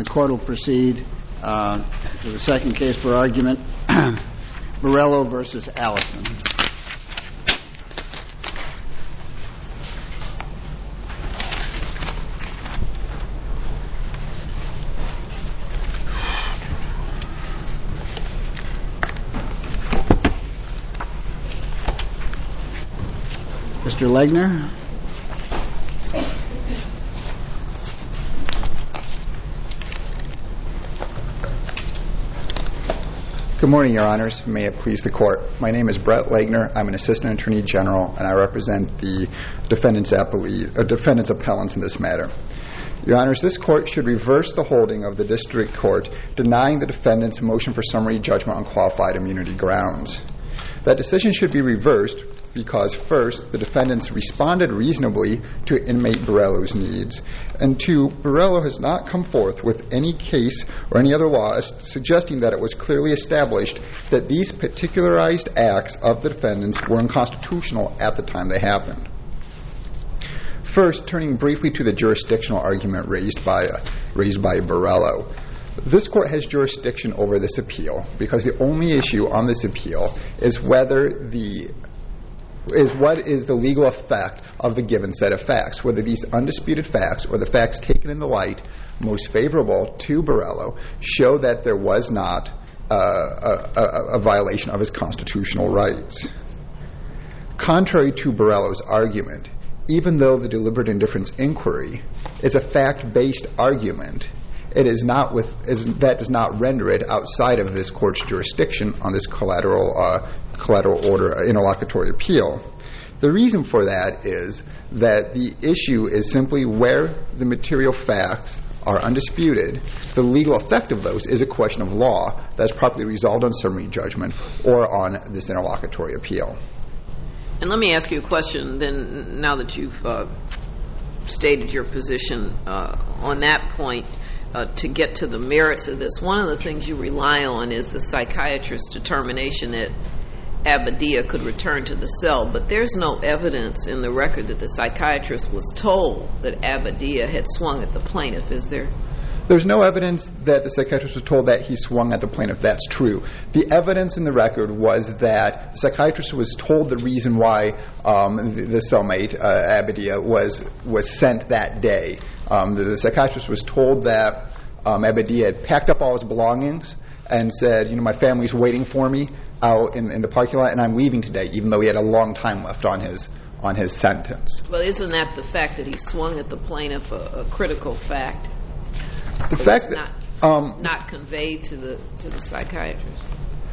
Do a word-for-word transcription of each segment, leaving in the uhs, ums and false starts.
The court will proceed uh, to the second case for argument, Borello versus Allison. Mister Legner. Good morning, Your Honors. May it please the Court. My name is Brett Legner. I'm an Assistant Attorney General, and I represent the defendants' appellee, uh, defendants' appellants in this matter. Your Honors, this Court should reverse the holding of the District Court denying the defendant's motion for summary judgment on qualified immunity grounds. That decision should be reversed because, first, the defendants responded reasonably to inmate Borello's needs, and two, Borello has not come forth with any case or any other laws suggesting that it was clearly established that these particularized acts of the defendants were unconstitutional at the time they happened. First, turning briefly to the jurisdictional argument raised by uh, raised by Borello. This Court has jurisdiction over this appeal because the only issue on this appeal is whether the is what is the legal effect of the given set of facts, whether these undisputed facts or the facts taken in the light most favorable to Borello show that there was not uh, a, a, a violation of his constitutional rights. Contrary to Borello's argument, even though the deliberate indifference inquiry is a fact-based argument, it is not with is, that does not render it outside of this Court's jurisdiction on this collateral uh, collateral order interlocutory appeal. The reason for that is that the issue is simply where the material facts are undisputed. The legal effect of those is a question of law that's properly resolved on summary judgment or on this interlocutory appeal. And let me ask you a question then, now that you've uh, stated your position uh, on that point. Uh, to get to the merits of this, one of the things you rely on is the psychiatrist's determination that Abadia could return to the cell, but there's no evidence in the record that the psychiatrist was told that Abadia had swung at the plaintiff, is there? There's no evidence that the psychiatrist was told that he swung at the plaintiff. That's true. The evidence in the record was that the psychiatrist was told the reason why um, the, the cellmate, uh, Abadia, was was sent that day. Um, the, the psychiatrist was told that um, Abadia had packed up all his belongings and said, you know, my family's waiting for me out in, in the parking lot, and I'm leaving today, even though he had a long time left on his on his sentence. Well, isn't that the fact that he swung at the plaintiff a, a critical fact? The fact that not, um, not conveyed to the to the psychiatrist.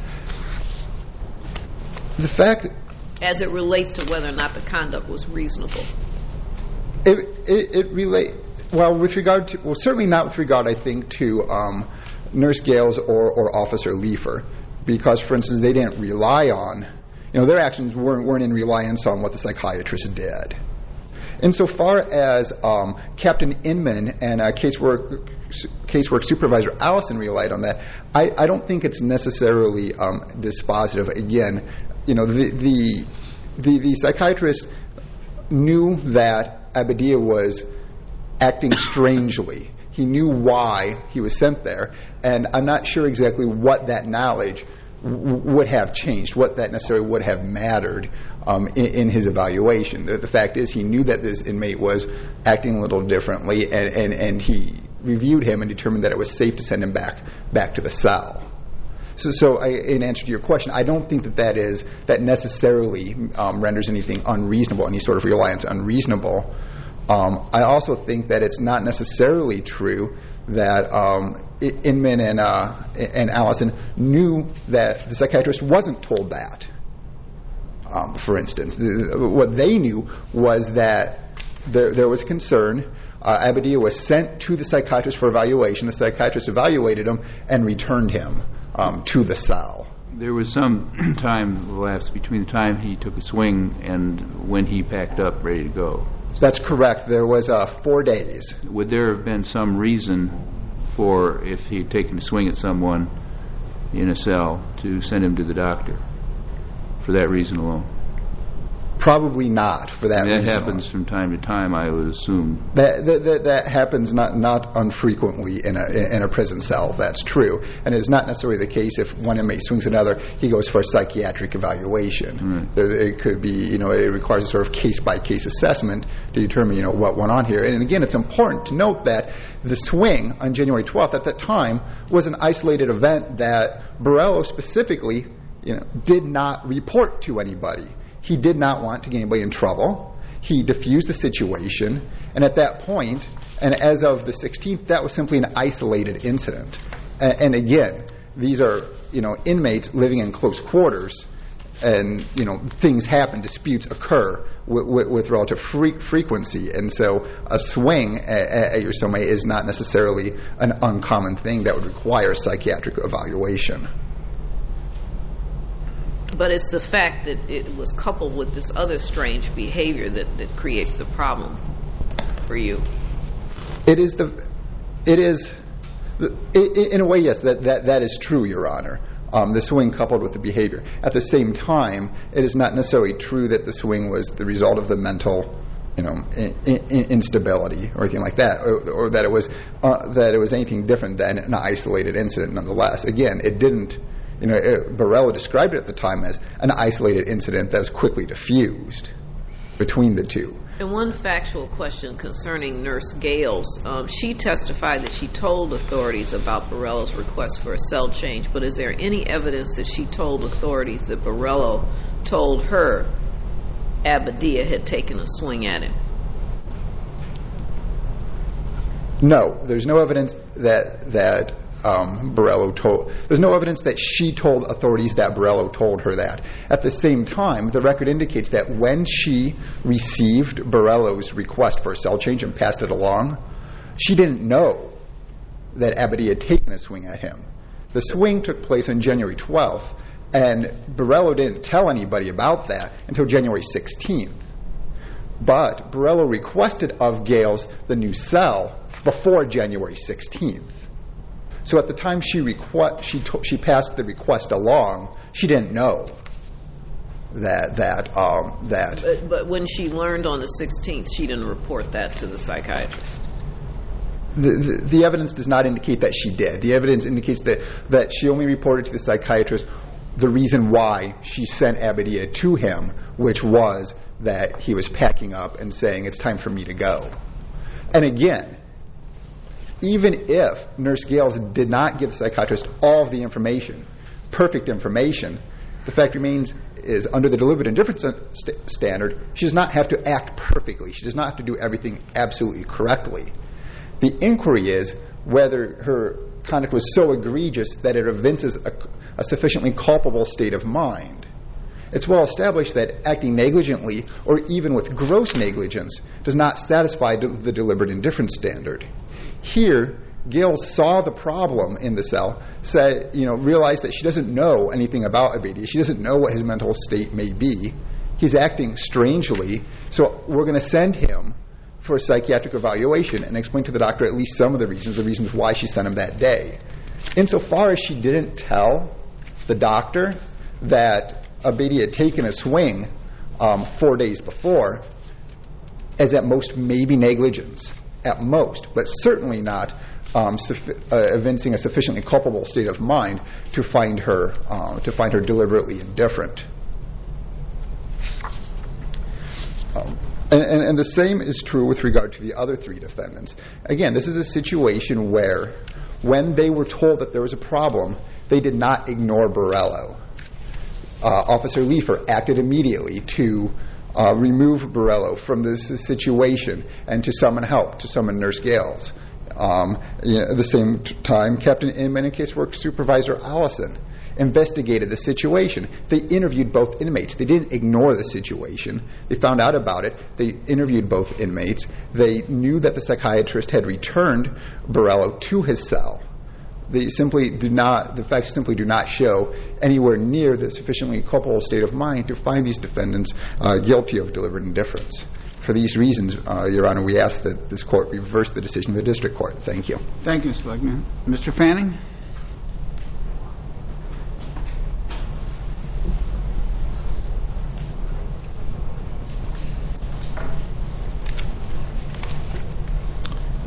The fact, as it relates to whether or not the conduct was reasonable. It it, it relate well with regard to well certainly not with regard I think to um, Nurse Gales or or Officer Leifer, because for instance they didn't rely on you know their actions weren't weren't in reliance on what the psychiatrist did. Insofar as um, Captain Inman and uh, casework casework supervisor Allison relied on that, I, I don't think it's necessarily um, dispositive. Again, you know, the, the the the psychiatrist knew that Abadia was acting strangely. He knew why he was sent there, and I'm not sure exactly what that knowledge w- would have changed, what that necessarily would have mattered um, in, in his evaluation. The, the fact is he knew that this inmate was acting a little differently, and, and, and he reviewed him and determined that it was safe to send him back back to the cell. So, so I, in answer to your question, I don't think that that is that necessarily um, renders anything unreasonable, any sort of reliance unreasonable. Um, I also think that it's not necessarily true that um, Inman and uh, and Allison knew that the psychiatrist wasn't told that. Um, for instance, the, what they knew was that there, there was concern. Uh, Abadia was sent to the psychiatrist for evaluation. The psychiatrist evaluated him and returned him um, to the cell. There was some time elapsed between the time he took a swing and when he packed up ready to go. That's correct. There was uh, four days. Would there have been some reason for, if he had taken a swing at someone in a cell, to send him to the doctor for that reason alone? Probably not for that I mean, reason. that happens from time to time, I would assume. That that, that, that happens not not unfrequently in a in a prison cell. That's true, and it's not necessarily the case if one inmate swings another, he goes for a psychiatric evaluation. Right. It could be, you know, it requires a sort of case by case assessment to determine, you know, what went on here. And again, it's important to note that the swing on January twelfth at that time was an isolated event that Borrello specifically, you know, did not report to anybody. He did not want to get anybody in trouble. He diffused the situation, and at that point, and as of the sixteenth, that was simply an isolated incident. And, and again, these are, you know, inmates living in close quarters, and, you know, things happen, disputes occur with, with, with relative fre- frequency, and so a swing at, at your cellmate is not necessarily an uncommon thing that would require psychiatric evaluation. But it's the fact that it was coupled with this other strange behavior that, that creates the problem for you. It is the, it is, the, it, in a way, yes, that, that, that is true, Your Honor. Um, the swing coupled with the behavior. At the same time, it is not necessarily true that the swing was the result of the mental, you know, in, in, instability or anything like that, or, or that it was uh, that it was anything different than an isolated incident. Nonetheless, again, it didn't. You know, it, Borrello described it at the time as an isolated incident that was quickly diffused between the two. And one factual question concerning Nurse Gales. Um, she testified that she told authorities about Borrello's request for a cell change, but is there any evidence that she told authorities that Borrello told her Abadia had taken a swing at him? No, there's no evidence that that um, Borrello told. There's no evidence that she told authorities that Borrello told her that. At the same time, the record indicates that when she received Borrello's request for a cell change and passed it along, she didn't know that Abadia had taken a swing at him. The swing took place on January twelfth, and Borrello didn't tell anybody about that until January sixteenth. But Borrello requested of Gales the new cell before January sixteenth. So at the time she requ- she to- she passed the request along, she didn't know that that um, that. But, but when she learned on the sixteenth, she didn't report that to the psychiatrist. The, the, the evidence does not indicate that she did. The evidence indicates that, that she only reported to the psychiatrist the reason why she sent Abadia to him, which was that he was packing up and saying, it's time for me to go. And again, even if Nurse Gales did not give the psychiatrist all of the information, perfect information, the fact remains is under the deliberate indifference st- standard, she does not have to act perfectly. She does not have to do everything absolutely correctly. The inquiry is whether her conduct was so egregious that it evinces a, a sufficiently culpable state of mind. It's well established that acting negligently or even with gross negligence does not satisfy the deliberate indifference standard. Here, Gales saw the problem in the cell, said, you know, realized that she doesn't know anything about Abadia. She doesn't know what his mental state may be. He's acting strangely, so we're going to send him for a psychiatric evaluation and explain to the doctor at least some of the reasons, the reasons why she sent him that day. Insofar as she didn't tell the doctor that Abadia had taken a swing um, four days before, as at most maybe negligence, at most, but certainly not um, suffi- uh, evincing a sufficiently culpable state of mind to find her uh, to find her deliberately indifferent. Um, and, and, and the same is true with regard to the other three defendants. Again, this is a situation where, when they were told that there was a problem, they did not ignore Borrello. Uh, Officer Leifer acted immediately to uh, remove Borrello from this situation and to summon help, to summon Nurse Gales. Um, you know, at the same t- time, Captain Inman and Casework Supervisor Allison investigated the situation. They interviewed both inmates. They didn't ignore the situation. They found out about it. They interviewed both inmates. They knew that the psychiatrist had returned Borrello to his cell. They simply do not, the facts simply do not show anywhere near the sufficiently culpable state of mind to find these defendants uh, guilty of deliberate indifference. For these reasons, uh, Your Honor, we ask that this court reverse the decision of the district court. Thank you. Thank you, Mister Legman. Mister Fanning?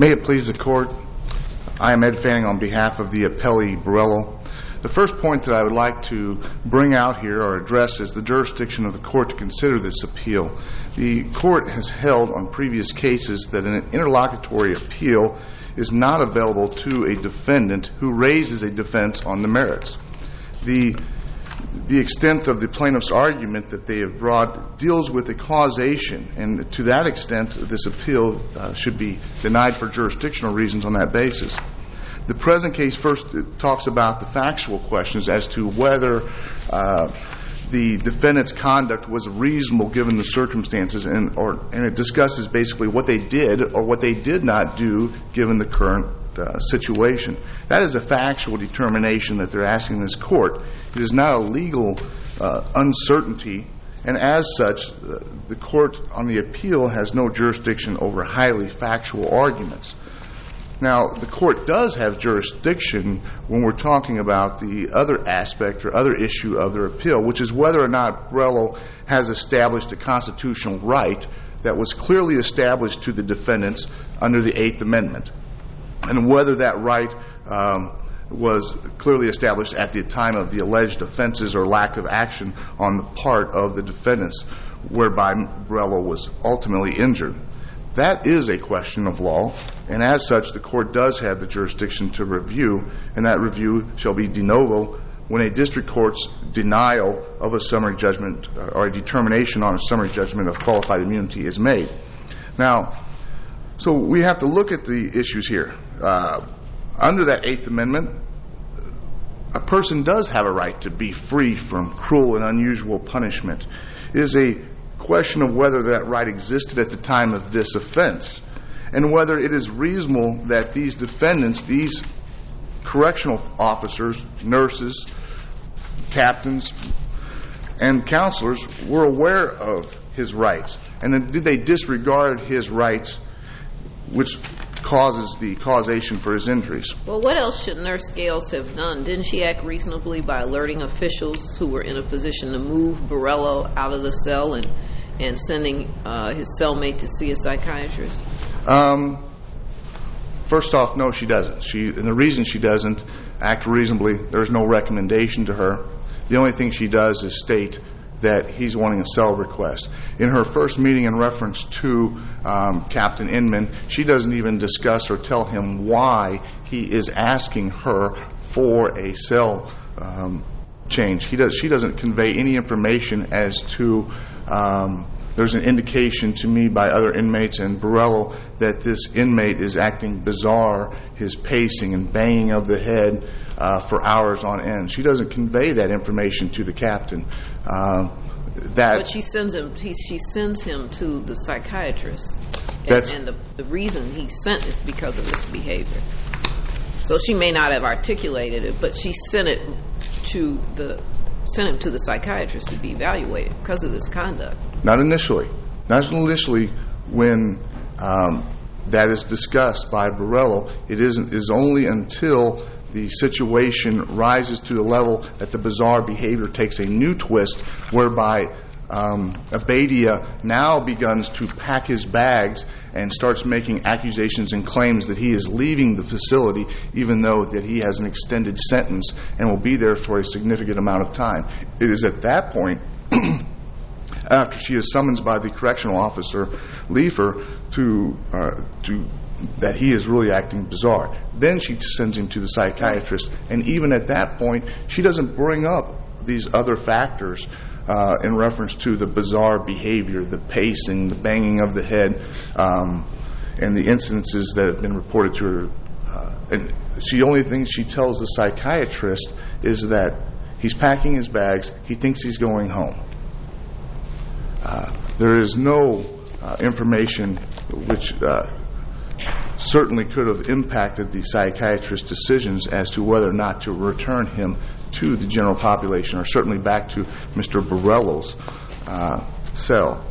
May it please the Court, I am Ed Fanning on behalf of the appellee Borrello. The first point that I would like to bring out here or address is the jurisdiction of the Court to consider this appeal. The Court has held on previous cases that an interlocutory appeal is not available to a defendant who raises a defense on the merits. The The extent of the plaintiff's argument that they have brought deals with the causation, and to that extent, this appeal uh, should be denied for jurisdictional reasons on that basis. The present case first talks about the factual questions as to whether uh, the defendant's conduct was reasonable given the circumstances, and, or, and it discusses basically what they did or what they did not do given the current uh, situation. That is a factual determination that they're asking this court. It is not a legal uh, uncertainty, and as such, uh, the court on the appeal has no jurisdiction over highly factual arguments. Now, the court does have jurisdiction when we're talking about the other aspect or other issue of their appeal, which is whether or not Borrello has established a constitutional right that was clearly established to the defendants under the Eighth Amendment, and whether that right um, was clearly established at the time of the alleged offenses or lack of action on the part of the defendants, whereby Borrello was ultimately injured. That is a question of law, and as such, the court does have the jurisdiction to review, and that review shall be de novo when a district court's denial of a summary judgment or a determination on a summary judgment of qualified immunity is made. Now, so we have to look at the issues here. Uh, under that Eighth Amendment, a person does have a right to be free from cruel and unusual punishment. It is a question of whether that right existed at the time of this offense, and whether it is reasonable that these defendants, these correctional officers, nurses, captains, and counselors were aware of his rights, and then did they disregard his rights, which causes the causation for his injuries. Well, what else should Nurse Gales have done? Didn't she act reasonably by alerting officials who were in a position to move Borrello out of the cell and, and sending uh, his cellmate to see a psychiatrist? Um, first off, no, she doesn't. She, and the reason she doesn't act reasonably, there's no recommendation to her. The only thing she does is state that he's wanting a cell request. In her first meeting in reference to um, Captain Inman, she doesn't even discuss or tell him why he is asking her for a cell um, change. He does, she doesn't convey any information as to, um, there's an indication to me by other inmates and Borrello that this inmate is acting bizarre, his pacing and banging of the head uh, for hours on end. She doesn't convey that information to the captain. Uh, that but she sends him. He, she sends him to the psychiatrist, and, that's, and the, the reason he's sent is because of this behavior. So she may not have articulated it, but she sent it to the sent him to the psychiatrist to be evaluated because of this conduct. Not initially. Not initially when um, that is discussed by Borrello. It isn't, is only until the situation rises to the level that the bizarre behavior takes a new twist, whereby um, Abadia now begins to pack his bags and starts making accusations and claims that he is leaving the facility, even though that he has an extended sentence and will be there for a significant amount of time. It is at that point, after she is summoned by the correctional officer, Leifer, to uh, to that he is really acting bizarre. Then she sends him to the psychiatrist, and even at that point, she doesn't bring up these other factors uh, in reference to the bizarre behavior, the pacing, the banging of the head, um, and the incidences that have been reported to her. Uh, and the only thing she tells the psychiatrist is that he's packing his bags, he thinks he's going home. Uh, there is no uh, information which uh, certainly could have impacted the psychiatrist's decisions as to whether or not to return him to the general population, or certainly back to Mister Borrello's uh, cell.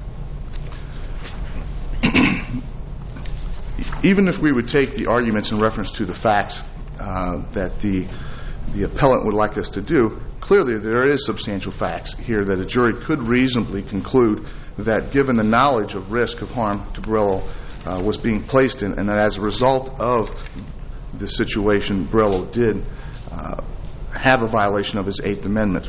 Even if we would take the arguments in reference to the facts uh, that the the appellant would like us to do, clearly there is substantial facts here that a jury could reasonably conclude that given the knowledge of risk of harm to Borrello, uh, was being placed in, and that as a result of the situation, Borrello did uh, have a violation of his Eighth Amendment.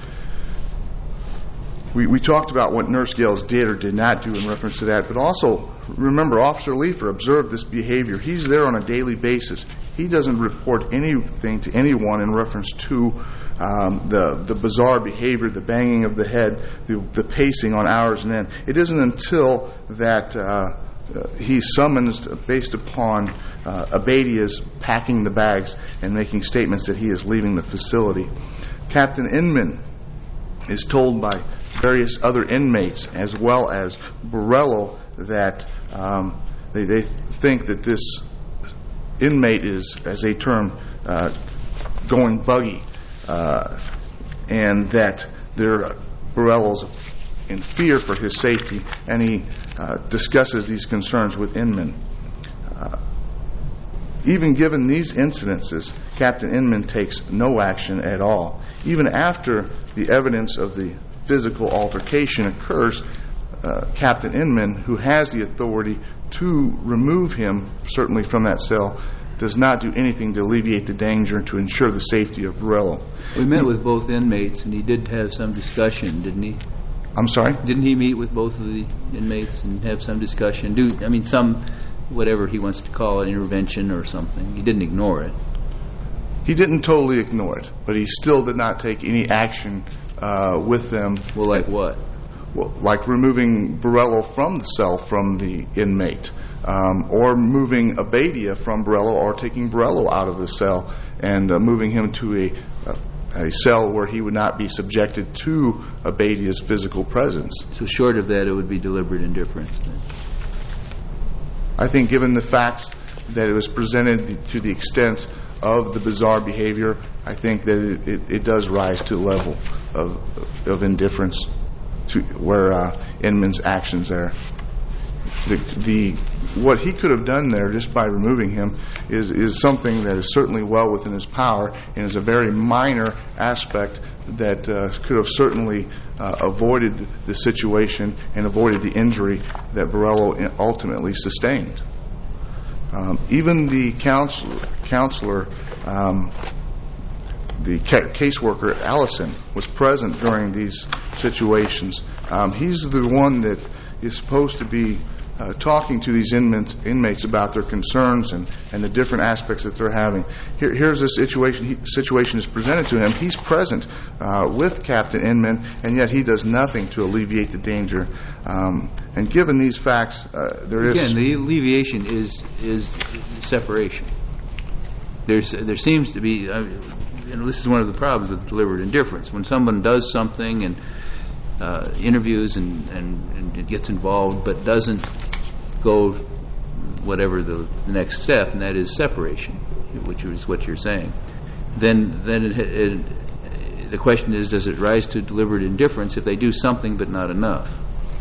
We, we talked about what Nurse Gales did or did not do in reference to that, but also remember, Officer Leifer observed this behavior. He's there on a daily basis. He doesn't report anything to anyone in reference to um, the the bizarre behavior, the banging of the head, the, the pacing on hours and end. It isn't until that uh, he's summoned based upon uh, Abadia's packing the bags and making statements that he is leaving the facility. Captain Inman is told by various other inmates as well as Borrello that um, they, they think that this inmate is, as they term, uh, going buggy, uh, and that they're, Borrello's in fear for his safety, and he uh, discusses these concerns with Inman. Uh, even given these incidences, Captain Inman takes no action at all. Even after the evidence of the physical altercation occurs, uh, Captain Inman, who has the authority to remove him, certainly from that cell, does not do anything to alleviate the danger and to ensure the safety of Borrello. We met with both inmates, and he did have some discussion, didn't he? I'm sorry? Didn't he meet with both of the inmates and have some discussion? Do I mean some, whatever he wants to call it, intervention or something? He didn't ignore it. He didn't totally ignore it, but he still did not take any action uh, with them. Well, like what? Well, like removing Borrello from the cell from the inmate, um, or moving Abadia from Borrello, or taking Borrello out of the cell and uh, moving him to a, a, a cell where he would not be subjected to Abadia's physical presence. So short of that, it would be deliberate indifference then? I think given the facts that it was presented to the extent of the bizarre behavior, I think that it, it, it does rise to the level of, of indifference to where uh, Inman's actions there. The, the what he could have done there just by removing him is, is something that is certainly well within his power and is a very minor aspect that uh, could have certainly uh, avoided the situation and avoided the injury that Borrello ultimately sustained. Um, even the counselor, counselor um, the ca- caseworker, Allison, was present during these situations. Um, he's the one that is supposed to be uh, talking to these inmates, inmates about their concerns and, and the different aspects that they're having. Here, here's a situation, he, situation is presented to him. He's present uh, with Captain Inman, and yet he does nothing to alleviate the danger. Um, and given these facts, uh, there Again, is... Again, the alleviation is is separation. There's, there seems to be... Uh, you know, this is one of the problems with deliberate indifference. When someone does something and uh, interviews and, and, and gets involved but doesn't go whatever the, the next step, and that is separation, which is what you're saying, then then it, it, the question is, does it rise to deliberate indifference if they do something but not enough?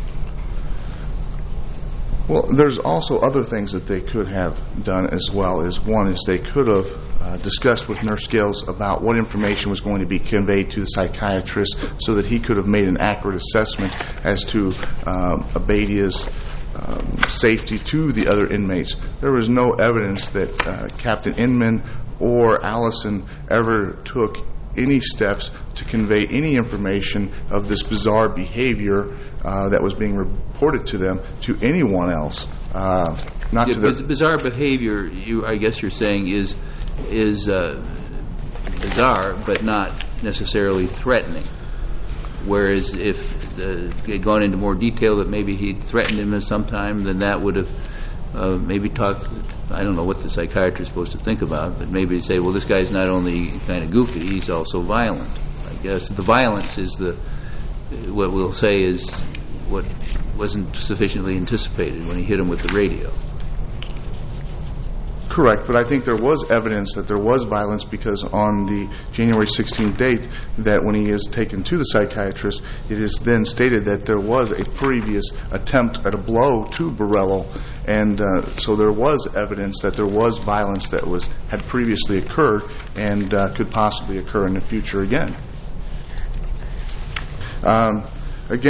Well, there's also other things that they could have done as well. As one is they could have uh, discussed with Nurse Gales about what information was going to be conveyed to the psychiatrist so that he could have made an accurate assessment as to um, Abadia's um, safety to the other inmates. There was no evidence that uh, Captain Inman or Allison ever took any steps to convey any information of this bizarre behavior uh, that was being reported to them to anyone else. Uh, not yeah, to their bizarre behavior, you, I guess you're saying, is is uh, bizarre but not necessarily threatening. Whereas if uh, they'd gone into more detail that maybe he'd threatened him at some time, then that would have uh, maybe talked. I don't know what the psychiatrist is supposed to think about, but maybe say, well, this guy's not only kind of goofy, he's also violent. I guess the violence is the, what we'll say is what wasn't sufficiently anticipated when he hit him with the radio. Correct, but I think there was evidence that there was violence because on the January sixteenth date that when he is taken to the psychiatrist, it is then stated that there was a previous attempt at a blow to Borrello, and uh, so there was evidence that there was violence that was had previously occurred and uh, could possibly occur in the future again. Um, again,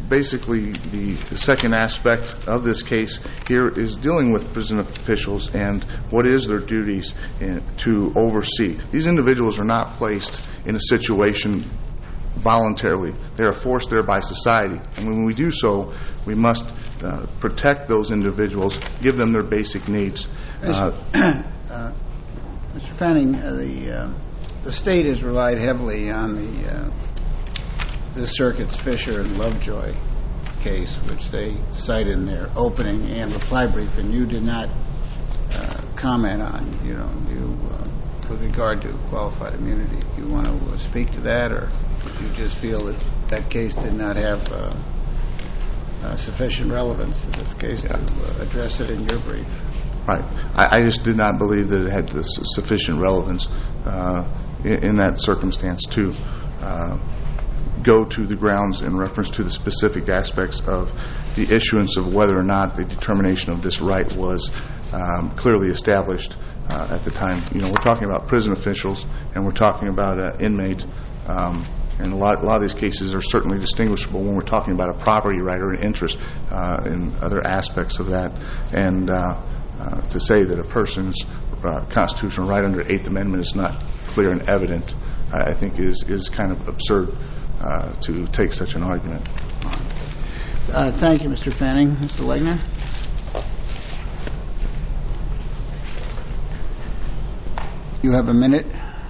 basically the, the second aspect of this case here is dealing with prison officials and what is their duties in, to oversee. These individuals are not placed in a situation voluntarily. They are forced there by society. And when we do so, we must uh, protect those individuals, give them their basic needs. Uh, uh, Mister Fanning, uh, the uh, the state has relied heavily on the uh, the circuit's Fisher and Lovejoy case, which they cite in their opening and reply brief, and you did not uh, comment on. You know, you uh, with regard to qualified immunity. Do you want to uh, speak to that, or do you just feel that that case did not have uh, uh, sufficient relevance in this case yeah. to uh, address it in your brief? Right. I, I just did not believe that it had the sufficient relevance uh, in, in that circumstance to uh, go to the grounds in reference to the specific aspects of the issuance of whether or not the determination of this right was um, clearly established uh, at the time. You know, we're talking about prison officials and we're talking about uh, inmates, um, and a lot, a lot of these cases are certainly distinguishable when we're talking about a property right or an interest uh, in other aspects of that. And uh, uh, to say that a person's uh, constitutional right under Eighth Amendment is not clear and evident, I think is, is kind of absurd uh, to take such an argument. Uh, thank you, Mister Fanning. Mister Legner? You have a minute.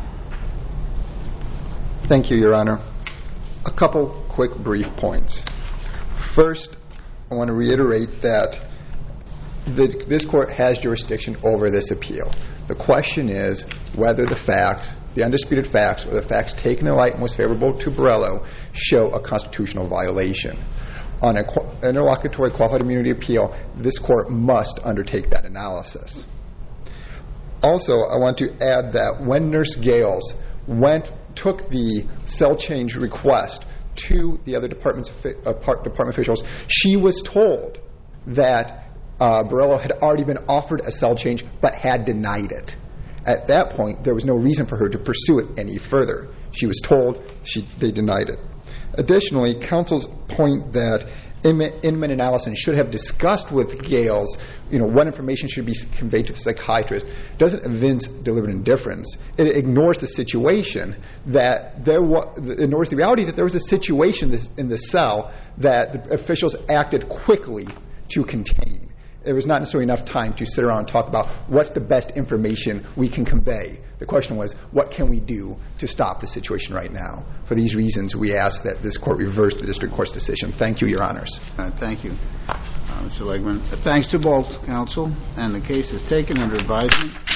Thank you, Your Honor. A couple quick brief points. First, I want to reiterate that the, this court has jurisdiction over this appeal. The question is whether the facts, the undisputed facts, or the facts taken in light most favorable to Borrello show a constitutional violation. On an interlocutory qualified immunity appeal, this court must undertake that analysis. Also, I want to add that when Nurse Gales went took the cell change request to the other departments, uh, department officials, she was told that uh, Borrello had already been offered a cell change but had denied it. At that point, there was no reason for her to pursue it any further. She was told, she, they denied it. Additionally, counsel's point that inmate analysis should have discussed with Gales, you know, what information should be conveyed to the psychiatrist, doesn't evince deliberate indifference. It ignores the situation that there was, ignores the reality that there was a situation in the cell that the officials acted quickly to contain. There was not necessarily enough time to sit around and talk about what's the best information we can convey. The question was, what can we do to stop the situation right now? For these reasons, we ask that this court reverse the district court's decision. Thank you, Your Honors. Uh, thank you, uh, Mister Legman. Uh, thanks to both counsel, and the case is taken under advisement.